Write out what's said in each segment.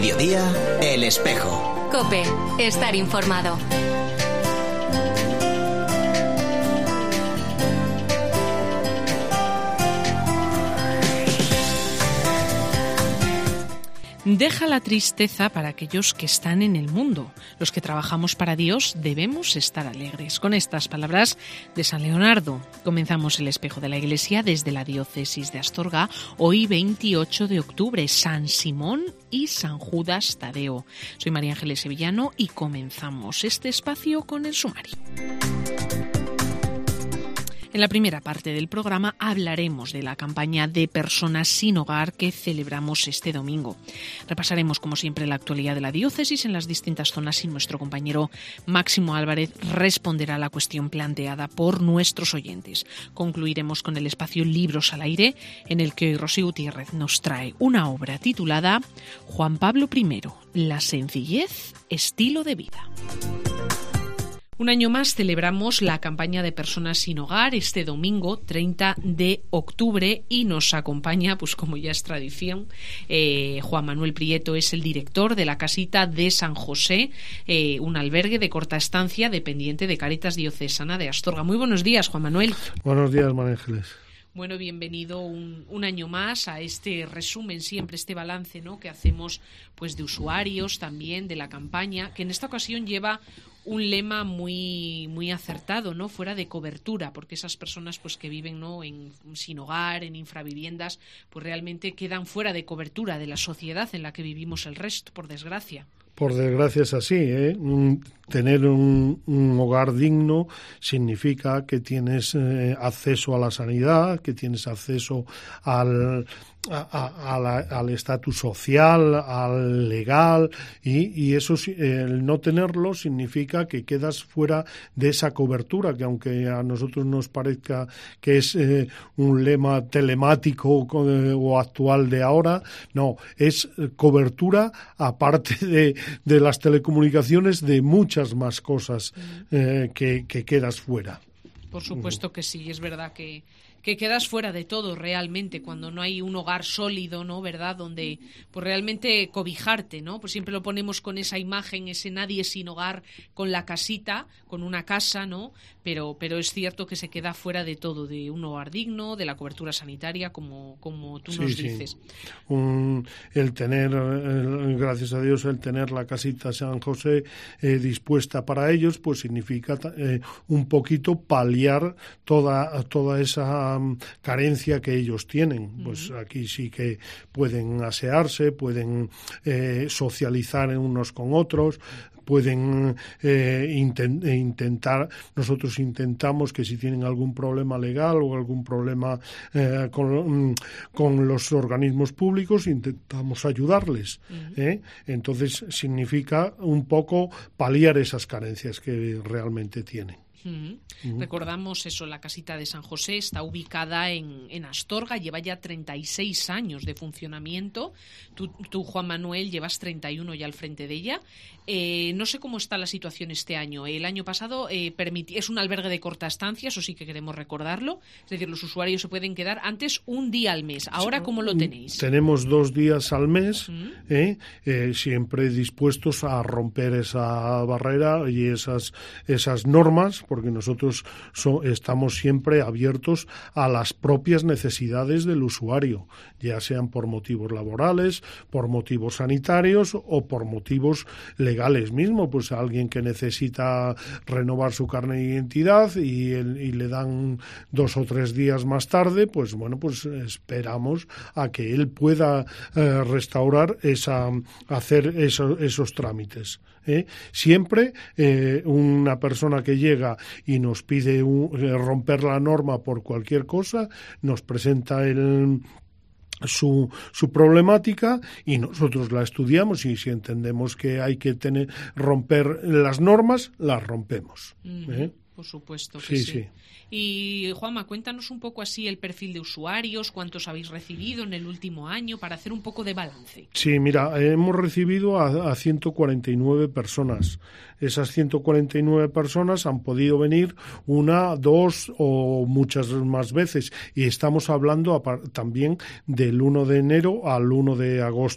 mediodía, El Espejo. COPE, estar informado. Deja la tristeza para aquellos que están en el mundo. Los que trabajamos para Dios debemos estar alegres. Con estas palabras de San Leonardo comenzamos el Espejo de la Iglesia desde la diócesis de Astorga. Hoy 28 de octubre, San Simón y San Judas Tadeo. Soy María Ángeles Sevillano y comenzamos este espacio con el sumario. En la primera parte del programa hablaremos de la campaña de personas sin hogar que celebramos este domingo. Repasaremos, como siempre, la actualidad de la diócesis en las distintas zonas y nuestro compañero Máximo Álvarez responderá a la cuestión planteada por nuestros oyentes. Concluiremos con el espacio Libros al Aire, en el que hoy Rosy Gutiérrez nos trae una obra titulada Juan Pablo I, la sencillez, estilo de vida. Un año más celebramos la campaña de personas sin hogar este domingo 30 de octubre y nos acompaña, pues como ya es tradición, Juan Manuel Prieto es el director de la casita de San José, un albergue de corta estancia dependiente de Cáritas Diocesana de Astorga. Muy buenos días, Juan Manuel. Buenos días, María Ángeles. Bueno, bienvenido un año más a este resumen, siempre este balance, ¿no?, que hacemos pues de usuarios también de la campaña, que en esta ocasión lleva un lema muy acertado, ¿no?, fuera de cobertura, porque esas personas pues que viven, ¿no?, sin hogar, en infraviviendas, pues realmente quedan fuera de cobertura de la sociedad en la que vivimos el resto, por desgracia. Por desgracia es así, ¿eh? Tener un hogar digno significa que tienes acceso a la sanidad, que tienes acceso al estatus social, al legal, y eso, el no tenerlo significa que quedas fuera de esa cobertura, que aunque a nosotros nos parezca que es un lema telemático o actual de ahora, no, es cobertura aparte de las telecomunicaciones, de muchas más cosas que quedas fuera. Por supuesto que sí, es verdad que quedas fuera de todo realmente cuando no hay un hogar sólido, ¿no?, ¿verdad?, donde pues realmente cobijarte, ¿no? Pues siempre lo ponemos con esa imagen, ese nadie sin hogar, con la casita, con una casa, ¿no? Pero es cierto que se queda fuera de todo, de un hogar digno, de la cobertura sanitaria, como tú nos dices. El tener, gracias a Dios, el tener la casita San José dispuesta para ellos, pues significa un poquito paliar toda esa carencia que ellos tienen. Pues aquí sí que pueden asearse, pueden socializar unos con otros, pueden intentar, nosotros intentamos que si tienen algún problema legal o algún problema con los organismos públicos, intentamos ayudarles. Entonces significa un poco paliar esas carencias que realmente tienen. Recordamos eso, la casita de San José está ubicada en Astorga, lleva ya 36 años de funcionamiento. Tú, Juan Manuel, llevas 31 ya al frente de ella. No sé cómo está la situación este año. El año pasado es un albergue de corta estancia, eso sí que queremos recordarlo. Es decir, los usuarios se pueden quedar antes un día al mes. ¿Ahora cómo lo tenéis? Tenemos 2 días al mes, siempre dispuestos a romper esa barrera y esas normas, porque nosotros estamos siempre abiertos a las propias necesidades del usuario, ya sean por motivos laborales, por motivos sanitarios o por motivos legales mismo. Pues a alguien que necesita renovar su carnet de identidad y le dan 2 o 3 días más tarde, pues bueno, pues esperamos a que él pueda restaurar hacer esos trámites. Siempre una persona que llega y nos pide romper la norma por cualquier cosa, nos presenta su problemática y nosotros la estudiamos, y si entendemos que hay que romper las normas, las rompemos. Por supuesto que sí. Y Juanma, cuéntanos un poco así el perfil de usuarios, cuántos habéis recibido en el último año, para hacer un poco de balance. Sí, mira, hemos recibido a 149 personas. Esas 149 personas han podido venir 1, 2 o muchas más veces, y estamos hablando también del 1 de enero al 1 de agosto.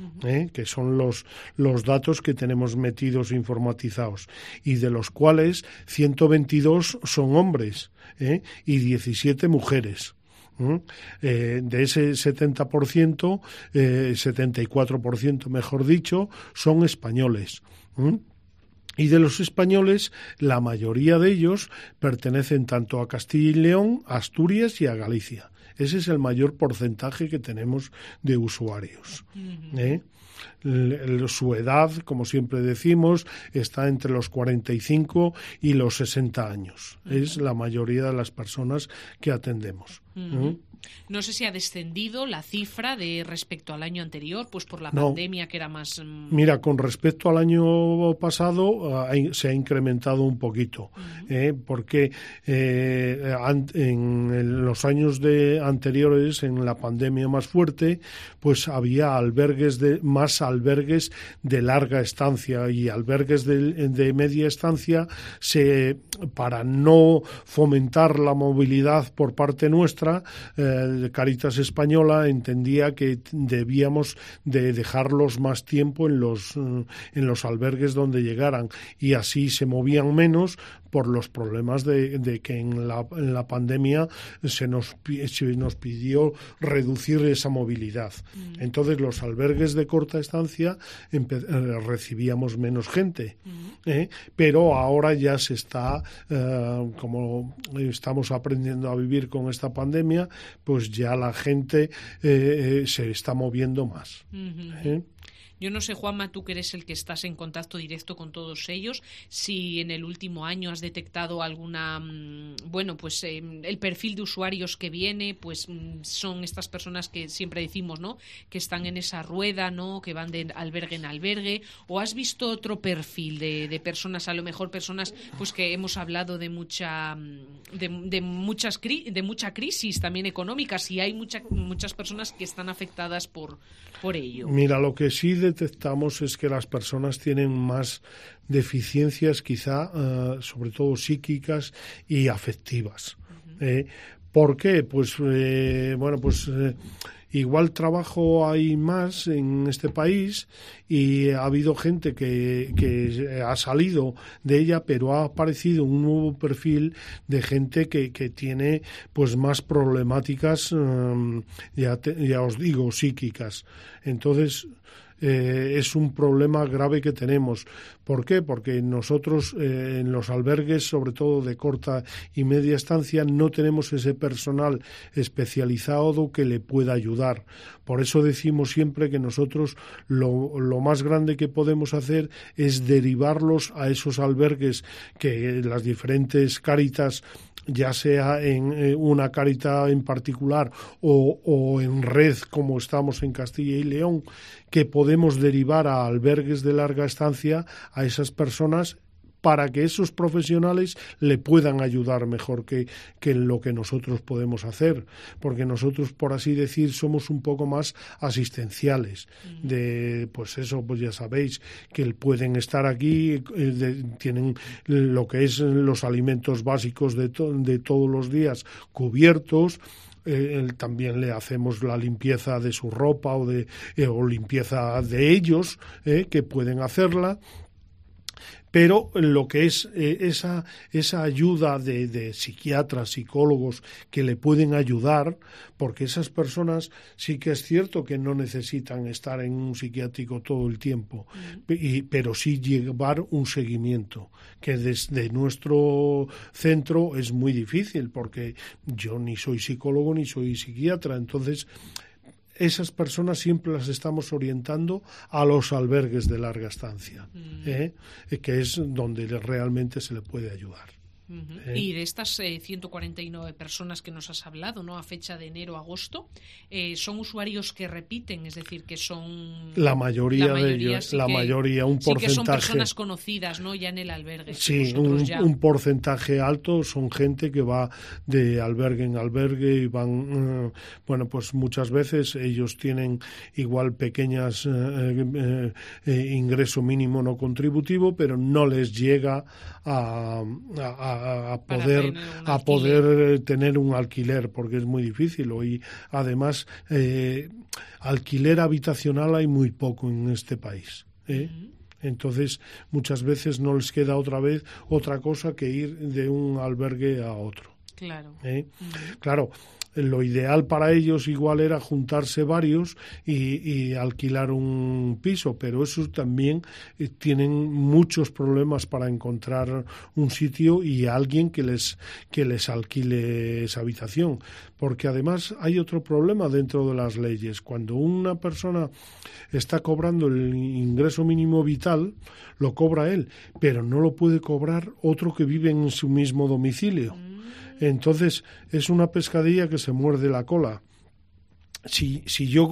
que son los datos que tenemos metidos informatizados, y de los cuales 122 son hombres y 17 mujeres. De ese 70%, 74% mejor dicho, son españoles. Y de los españoles, la mayoría de ellos pertenecen tanto a Castilla y León, a Asturias y a Galicia. Ese es el mayor porcentaje que tenemos de usuarios. Su edad, como siempre decimos, está entre los 45 y los 60 años. Es la mayoría de las personas que atendemos. No sé si ha descendido la cifra de respecto al año anterior, pues por la pandemia, que era más... Mira, con respecto al año pasado se ha incrementado un poquito, porque en los años anteriores, en la pandemia más fuerte, pues había más albergues de larga estancia, y albergues de media estancia, para no fomentar la movilidad por parte nuestra, Cáritas Española entendía que debíamos de dejarlos más tiempo en los albergues donde llegaran, y así se movían menos por los problemas de que en la pandemia se nos pidió reducir esa movilidad. Entonces los albergues de corta estancia recibíamos menos gente, pero ahora ya se está, como estamos aprendiendo a vivir con esta pandemia, pues ya la gente se está moviendo más. Yo no sé, Juanma, tú que eres el que estás en contacto directo con todos ellos, si en el último año has detectado alguna, el perfil de usuarios que viene, pues son estas personas que siempre decimos, ¿no?, que están en esa rueda, ¿no?, que van de albergue en albergue, o has visto otro perfil de personas, a lo mejor personas, pues que hemos hablado de mucha crisis también económica, si hay muchas personas que están afectadas por ello. Mira, lo que sí detectamos es que las personas tienen más deficiencias, quizá, sobre todo psíquicas y afectivas. ¿Por qué? Pues, igual trabajo hay más en este país, y ha habido gente que ha salido de ella, pero ha aparecido un nuevo perfil de gente que tiene pues más problemáticas, ya os digo, psíquicas. Entonces, es un problema grave que tenemos. ¿Por qué? Porque nosotros en los albergues, sobre todo de corta y media estancia, no tenemos ese personal especializado que le pueda ayudar. Por eso decimos siempre que nosotros lo más grande que podemos hacer es derivarlos a esos albergues que las diferentes Cáritas, ya sea en una Cáritas en particular o en red, como estamos en Castilla y León, que podemos derivar a albergues de larga estancia a esas personas, para que esos profesionales le puedan ayudar mejor que lo que nosotros podemos hacer, porque nosotros, por así decir, somos un poco más asistenciales. Pues ya sabéis que pueden estar aquí, tienen lo que es los alimentos básicos de todos los días cubiertos. También le hacemos la limpieza de su ropa o limpieza de ellos, que pueden hacerla. Pero lo que es esa ayuda de psiquiatras, psicólogos que le pueden ayudar, porque esas personas sí que es cierto que no necesitan estar en un psiquiátrico todo el tiempo, pero sí llevar un seguimiento, que desde nuestro centro es muy difícil, porque yo ni soy psicólogo ni soy psiquiatra. Entonces, esas personas siempre las estamos orientando a los albergues de larga estancia, que es donde realmente se le puede ayudar. Y de estas 149 personas que nos has hablado, ¿no?, a fecha de enero-agosto, ¿son usuarios que repiten? Es decir, que son... La mayoría de ellos, sí, un porcentaje... Sí que son personas conocidas, ¿no?, ya en el albergue. Sí, un porcentaje alto son gente que va de albergue en albergue y van... pues muchas veces ellos tienen igual pequeñas ingreso mínimo no contributivo, pero no les llega a poder tener un alquiler, porque es muy difícil. Y además, alquiler habitacional hay muy poco en este país. Entonces, muchas veces no les queda otra cosa que ir de un albergue a otro. Claro. Claro, lo ideal para ellos igual era juntarse varios y alquilar un piso, pero eso también tienen muchos problemas para encontrar un sitio y alguien que les alquile esa habitación, porque además hay otro problema dentro de las leyes. Cuando una persona está cobrando el ingreso mínimo vital, lo cobra él, pero no lo puede cobrar otro que vive en su mismo domicilio. Entonces, es una pescadilla que se muerde la cola. Si yo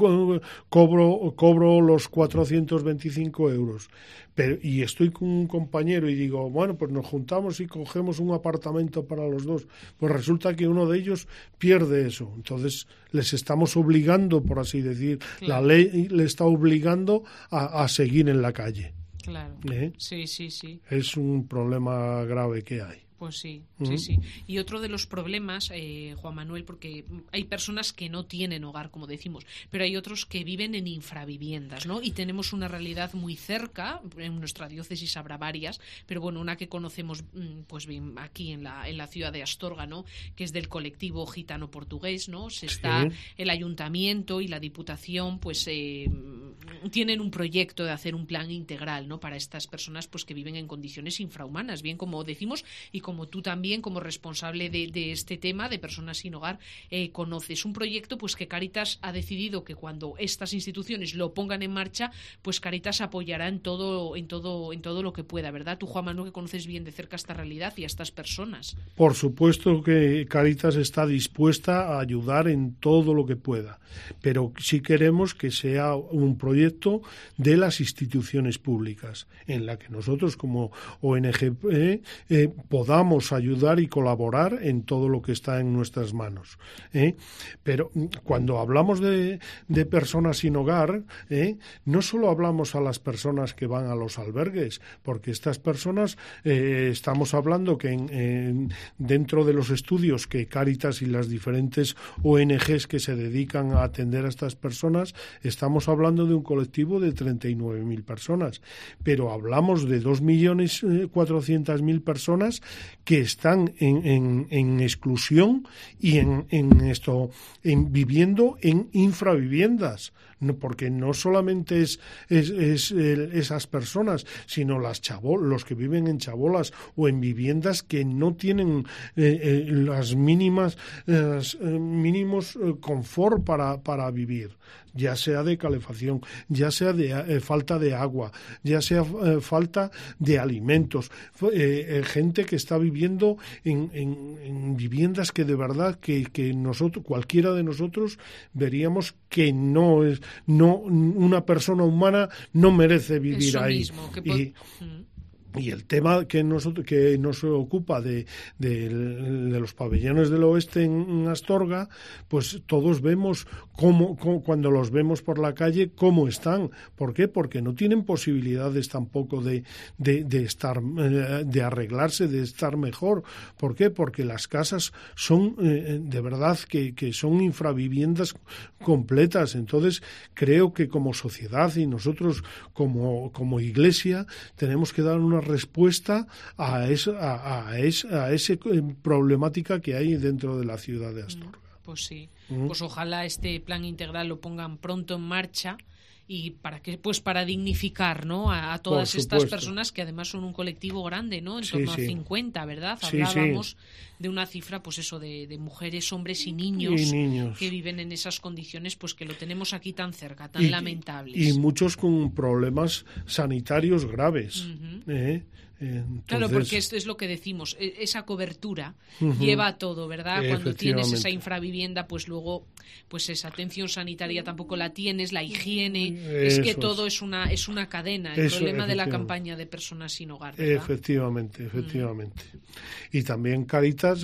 cobro los 425 euros y estoy con un compañero y digo, bueno, pues nos juntamos y cogemos un apartamento para los dos, pues resulta que uno de ellos pierde eso. Entonces, les estamos obligando, por así decir, la ley le está obligando a seguir en la calle. Claro, sí. Es un problema grave que hay. Pues sí. Y otro de los problemas, Juan Manuel, porque hay personas que no tienen hogar, como decimos, pero hay otros que viven en infraviviendas, ¿no? Y tenemos una realidad muy cerca, en nuestra diócesis habrá varias, pero bueno, una que conocemos pues bien aquí en la ciudad de Astorga, ¿no? Que es del colectivo gitano-portugués, ¿no? El ayuntamiento y la diputación, pues tienen un proyecto de hacer un plan integral, ¿no? Para estas personas pues que viven en condiciones infrahumanas, bien como decimos, y como tú también, como responsable de este tema de personas sin hogar, conoces un proyecto pues que Cáritas ha decidido que cuando estas instituciones lo pongan en marcha, pues Cáritas apoyará en todo lo que pueda, ¿verdad? Tú, Juan Manuel, que conoces bien de cerca esta realidad y a estas personas. Por supuesto que Cáritas está dispuesta a ayudar en todo lo que pueda, pero sí queremos que sea un proyecto de las instituciones públicas, en la que nosotros como ONG podamos ayudar y colaborar en todo lo que está en nuestras manos. Pero cuando hablamos de personas sin hogar, no solo hablamos a las personas que van a los albergues, porque estas personas, estamos hablando que dentro de los estudios que Cáritas y las diferentes ONGs que se dedican a atender a estas personas, estamos hablando de un colectivo de 39.000 personas, pero hablamos de 2.400.000 personas que están en exclusión y viviendo en infraviviendas, porque no solamente es esas personas, sino los que viven en chabolas o en viviendas que no tienen las mínimos confort para vivir, ya sea de calefacción, ya sea de falta de agua, ya sea falta de alimentos, gente que está viviendo en viviendas que de verdad que nosotros, cualquiera de nosotros, veríamos que no una persona humana no merece vivir eso ahí. Mismo, Y el tema que nos ocupa de los pabellones del oeste en Astorga, pues todos vemos cómo cuando los vemos por la calle, cómo están. ¿Por qué? Porque no tienen posibilidades tampoco de estar, de arreglarse, de estar mejor. ¿Por qué? Porque las casas son de verdad que son infraviviendas completas. Entonces creo que como sociedad y nosotros como iglesia tenemos que dar una respuesta a esa problemática que hay dentro de la ciudad de Astorga. Pues sí, pues ojalá este plan integral lo pongan pronto en marcha y para dignificar, ¿no? a todas estas personas que además son un colectivo grande, ¿no? En torno a 50, ¿verdad? Hablábamos de una cifra, pues eso, de mujeres, hombres y niños que viven en esas condiciones, pues que lo tenemos aquí tan cerca, tan lamentables. Y muchos con problemas sanitarios graves. Entonces, claro, porque esto es lo que decimos, esa cobertura lleva a todo, ¿verdad? Cuando tienes esa infravivienda, pues luego luego pues esa atención sanitaria tampoco la tienes, la higiene, es que todo es una cadena, el problema de la campaña de personas sin hogar, ¿verdad? Efectivamente. Y también Cáritas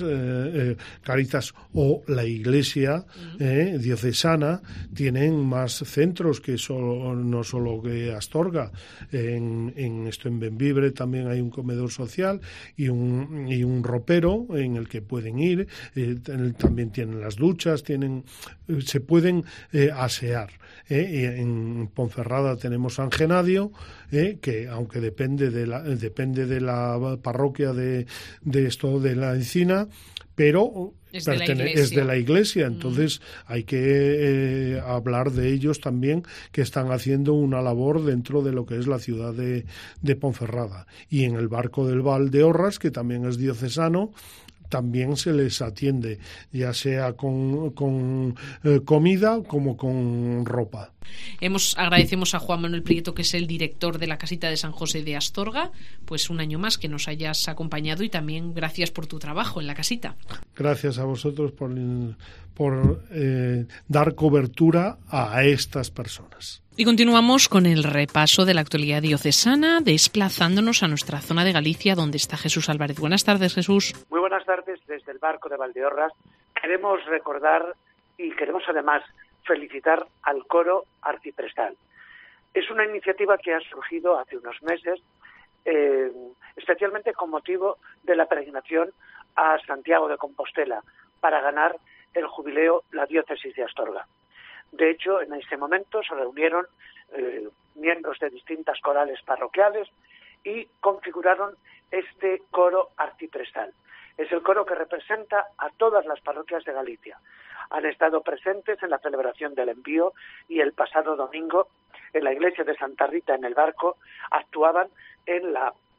o la Iglesia diocesana tienen más centros que no solo que Astorga. En Bembibre también hay un comedor social y un ropero en el que pueden ir. También tienen las duchas, se pueden asear. En Ponferrada tenemos San Genadio, que aunque depende de la parroquia de la Encina, pero es de la Iglesia, entonces hay que hablar de ellos también, que están haciendo una labor dentro de lo que es la ciudad de Ponferrada. Y en el Barco del Valdeorras, que también es diocesano, también se les atiende, ya sea con comida como con ropa. Agradecemos a Juan Manuel Prieto, que es el director de la Casita de San José de Astorga, pues un año más que nos hayas acompañado, y también gracias por tu trabajo en la casita. Gracias a vosotros por dar cobertura a estas personas. Y continuamos con el repaso de la actualidad diocesana, desplazándonos a nuestra zona de Galicia, donde está Jesús Álvarez. Buenas tardes, Jesús. Muy buenas tardes desde el Barco de Valdeorras. Queremos recordar y queremos además felicitar al coro arciprestal. Es una iniciativa que ha surgido hace unos meses, especialmente con motivo de la peregrinación a Santiago de Compostela, para ganar el jubileo la diócesis de Astorga. De hecho, en ese momento se reunieron miembros de distintas corales parroquiales y configuraron este coro arciprestal. Es el coro que representa a todas las parroquias de Galicia. Han estado presentes en la celebración del envío, y el pasado domingo en la iglesia de Santa Rita en el Barco actuaban en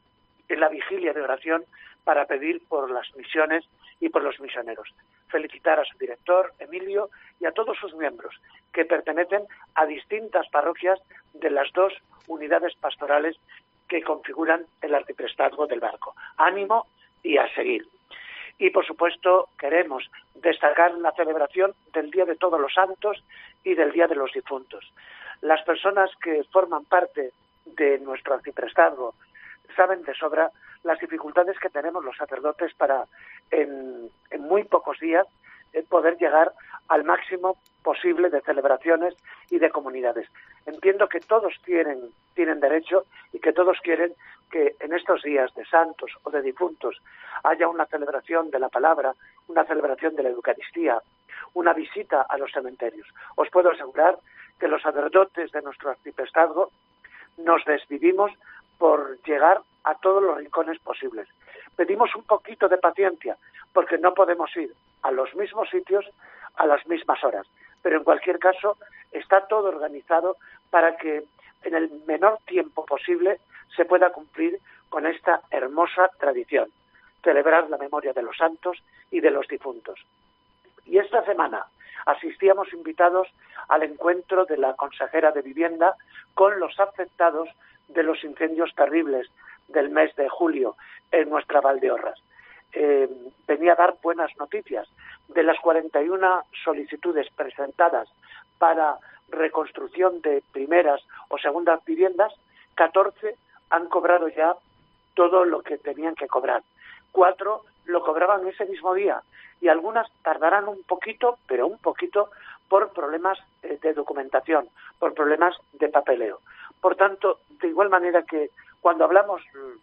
la vigilia de oración para pedir por las misiones y por los misioneros. Felicitar a su director, Emilio, y a todos sus miembros, que pertenecen a distintas parroquias de las dos unidades pastorales que configuran el arciprestazgo del Barco. Ánimo y a seguir. Y, por supuesto, queremos destacar la celebración del Día de Todos los Santos y del Día de los Difuntos. Las personas que forman parte de nuestro arciprestazgo saben de sobra las dificultades que tenemos los sacerdotes para, en muy pocos días, poder llegar al máximo posible de celebraciones y de comunidades. Entiendo que todos tienen derecho, y que todos quieren que en estos días de santos o de difuntos haya una celebración de la palabra, una celebración de la Eucaristía, una visita a los cementerios. Os puedo asegurar que los sacerdotes de nuestro arciprestazgo nos desvivimos por llegar a todos los rincones posibles. Pedimos un poquito de paciencia, porque no podemos ir a los mismos sitios a las mismas horas, pero en cualquier caso está todo organizado para que en el menor tiempo posible se pueda cumplir con esta hermosa tradición, celebrar la memoria de los santos y de los difuntos. Y esta semana asistíamos invitados al encuentro de la consejera de Vivienda con los afectados de los incendios terribles del mes de julio en nuestra Valdeorras. Venía a dar buenas noticias. De las 41 solicitudes presentadas para reconstrucción de primeras o segundas viviendas, 14 han cobrado ya todo lo que tenían que cobrar. 4 lo cobraban ese mismo día, y algunas tardarán un poquito, pero un poquito, por problemas de documentación, por problemas de papeleo. Por tanto, de igual manera que cuando hablamos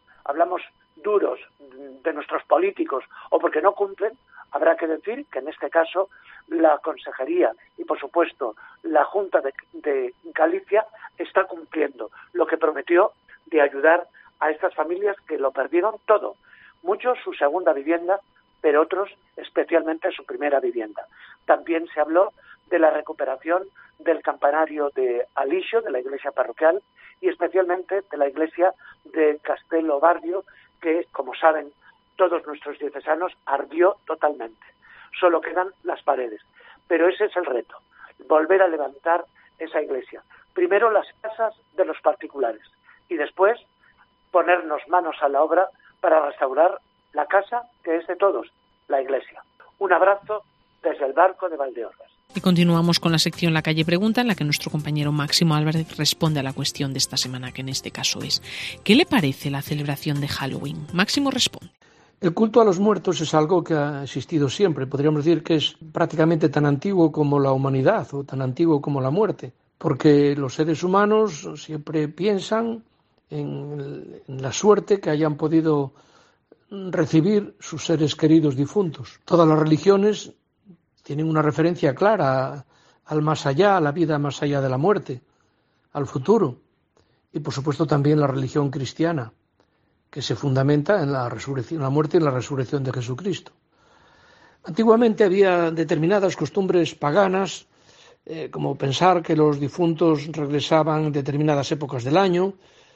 duros de nuestros políticos o porque no cumplen, habrá que decir que en este caso la Consejería y, por supuesto, la Junta de Galicia está cumpliendo lo que prometió de ayudar a estas familias que lo perdieron todo. Muchos su segunda vivienda, pero otros especialmente su primera vivienda. También se habló de la recuperación del campanario de Alixo, de la iglesia parroquial, y especialmente de la iglesia de Castelo Barrio, que, como saben todos nuestros diocesanos, ardió totalmente. Solo quedan las paredes. Pero ese es el reto, volver a levantar esa iglesia. Primero las casas de los particulares y después ponernos manos a la obra para restaurar la casa que es de todos, la iglesia. Un abrazo desde el Barco de Valdeorras. Y continuamos con la sección La Calle Pregunta, en la que nuestro compañero Máximo Álvarez responde a la cuestión de esta semana, que en este caso es: ¿qué le parece la celebración de Halloween? Máximo responde. El culto a los muertos es algo que ha existido siempre. Podríamos decir que es prácticamente tan antiguo como la humanidad o tan antiguo como la muerte, porque los seres humanos siempre piensan en la suerte que hayan podido recibir sus seres queridos difuntos. Todas las religiones tienen una referencia clara al más allá, a la vida más allá de la muerte, al futuro, y por supuesto también la religión cristiana, que se fundamenta en la resurrección, la muerte y la resurrección de Jesucristo. Antiguamente había determinadas costumbres paganas, como pensar que los difuntos regresaban en determinadas épocas del año,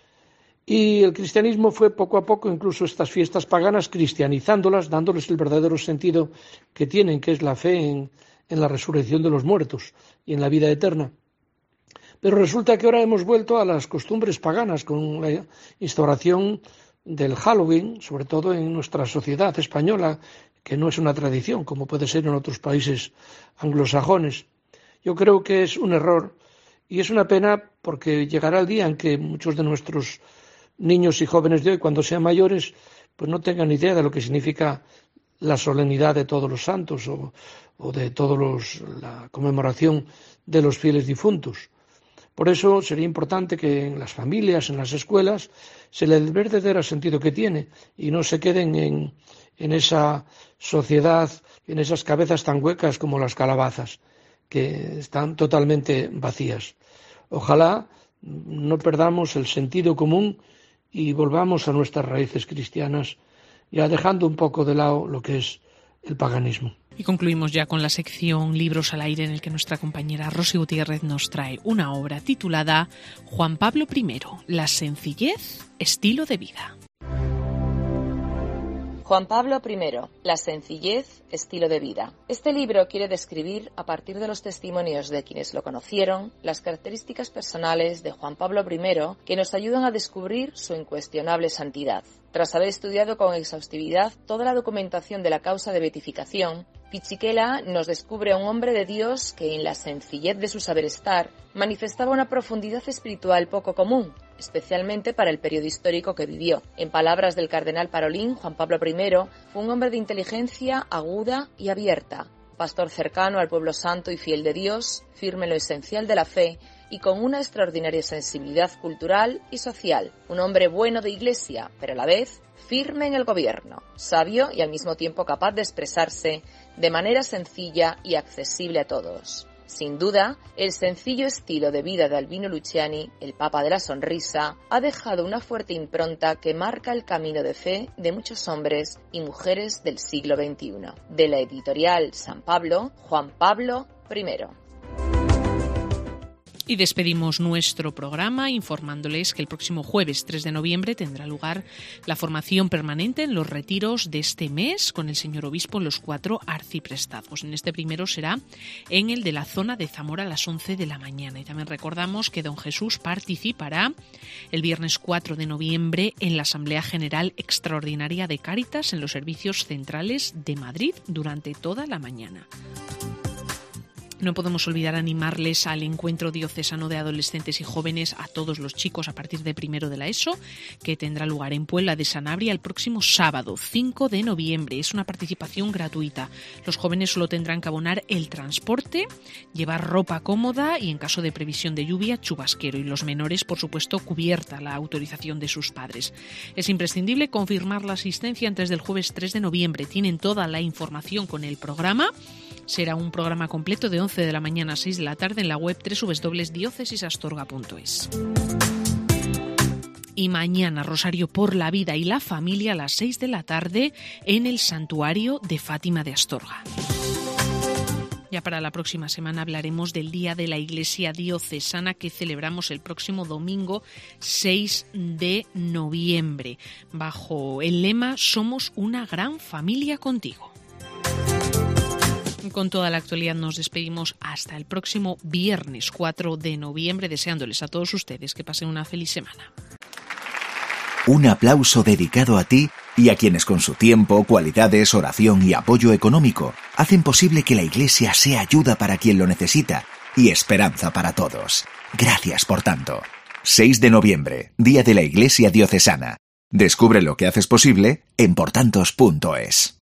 y el cristianismo fue poco a poco, incluso estas fiestas paganas, cristianizándolas, dándoles el verdadero sentido que tienen, que es la fe en la resurrección de los muertos y en la vida eterna. Pero resulta que ahora hemos vuelto a las costumbres paganas con la instauración del Halloween, sobre todo en nuestra sociedad española, que no es una tradición, como puede ser en otros países anglosajones. Yo creo que es un error y es una pena, porque llegará el día en que muchos de nuestros niños y jóvenes de hoy, cuando sean mayores, pues no tengan idea de lo que significa la solemnidad de todos los santos o de la conmemoración de los fieles difuntos. Por eso sería importante que en las familias, en las escuelas, se le dé el verdadero sentido que tiene y no se queden en esa sociedad, en esas cabezas tan huecas como las calabazas, que están totalmente vacías. Ojalá no perdamos el sentido común y volvamos a nuestras raíces cristianas, ya dejando un poco de lado lo que es el paganismo. Y concluimos ya con la sección Libros al Aire, en el que nuestra compañera Rosy Gutiérrez nos trae una obra titulada Juan Pablo I, la sencillez, estilo de vida. Juan Pablo I, la sencillez, estilo de vida. Este libro quiere describir, a partir de los testimonios de quienes lo conocieron, las características personales de Juan Pablo I que nos ayudan a descubrir su incuestionable santidad. Tras haber estudiado con exhaustividad toda la documentación de la causa de beatificación, Pichiquela nos descubre a un hombre de Dios que, en la sencillez de su saber estar, manifestaba una profundidad espiritual poco común, especialmente para el periodo histórico que vivió. En palabras del cardenal Parolín, Juan Pablo I fue un hombre de inteligencia aguda y abierta, pastor cercano al pueblo santo y fiel de Dios, firme en lo esencial de la fe y con una extraordinaria sensibilidad cultural y social. Un hombre bueno de iglesia, pero a la vez firme en el gobierno, sabio y al mismo tiempo capaz de expresarse de manera sencilla y accesible a todos. Sin duda, el sencillo estilo de vida de Albino Luciani, el Papa de la Sonrisa, ha dejado una fuerte impronta que marca el camino de fe de muchos hombres y mujeres del siglo XXI. De la editorial San Pablo, Juan Pablo I. Y despedimos nuestro programa informándoles que el próximo jueves 3 de noviembre tendrá lugar la formación permanente en los retiros de este mes con el señor obispo en los 4 arciprestazgos. En este primero será en el de la zona de Zamora a las 11 de la mañana. Y también recordamos que don Jesús participará el viernes 4 de noviembre en la Asamblea General Extraordinaria de Cáritas en los servicios centrales de Madrid durante toda la mañana. No podemos olvidar animarles al encuentro diocesano de adolescentes y jóvenes, a todos los chicos a partir de primero de la ESO, que tendrá lugar en Puebla de Sanabria el próximo sábado, 5 de noviembre. Es una participación gratuita. Los jóvenes solo tendrán que abonar el transporte, llevar ropa cómoda y, en caso de previsión de lluvia, chubasquero. Y los menores, por supuesto, cubierta la autorización de sus padres. Es imprescindible confirmar la asistencia antes del jueves 3 de noviembre. Tienen toda la información con el programa. Será un programa completo de 11 de la mañana a 6 de la tarde en la web www.diocesisastorga.es. Y mañana, Rosario por la Vida y la Familia a las 6 de la tarde en el Santuario de Fátima de Astorga. Ya para la próxima semana hablaremos del Día de la Iglesia Diocesana que celebramos el próximo domingo 6 de noviembre, bajo el lema Somos una gran familia contigo. Con toda la actualidad nos despedimos hasta el próximo viernes 4 de noviembre, deseándoles a todos ustedes que pasen una feliz semana. Un aplauso dedicado a ti y a quienes con su tiempo, cualidades, oración y apoyo económico hacen posible que la Iglesia sea ayuda para quien lo necesita y esperanza para todos. Gracias por tanto. 6 de noviembre, Día de la Iglesia Diocesana. Descubre lo que haces posible en portantos.es.